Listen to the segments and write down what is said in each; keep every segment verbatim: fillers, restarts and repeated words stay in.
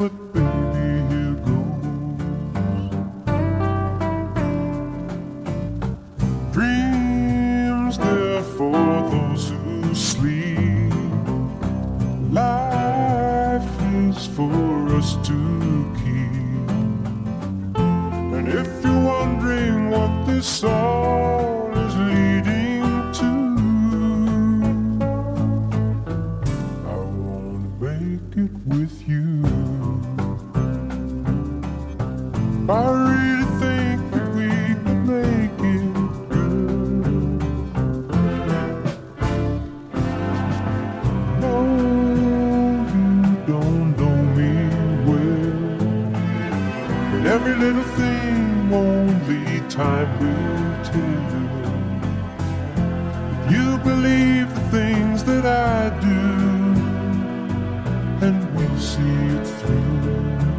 but baby, here goes. Dreams, they're for those who sleep. Life is for us to keep. And if you're wondering what this all is leading to, I wanna make it with you. I really think that we could make it good. No, you don't know me well, but every little thing only time will tell. If you believe the things that I do, and we'll see it through.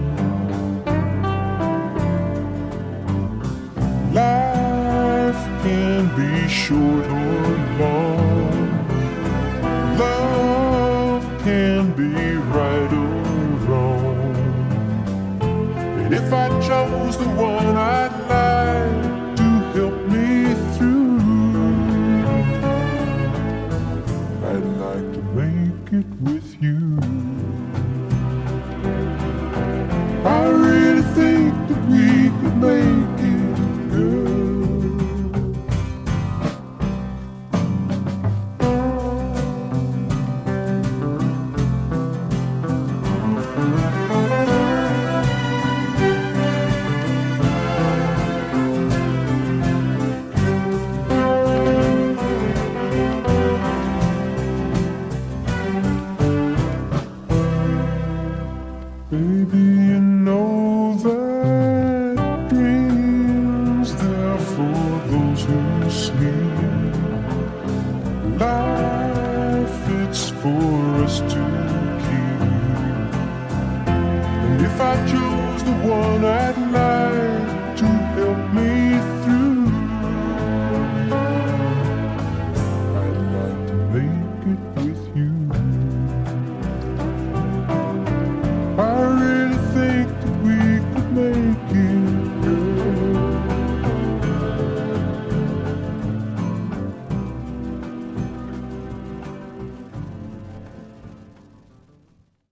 Life can be short or long. Love can be right or wrong. And if I chose the one I'd like to help me through, I'd like to make it with you. I really think that we could make it, girl. Baby, you know that dreams, they're for those who sleep. Life, it's for us to keep. And if I chose the one I'd like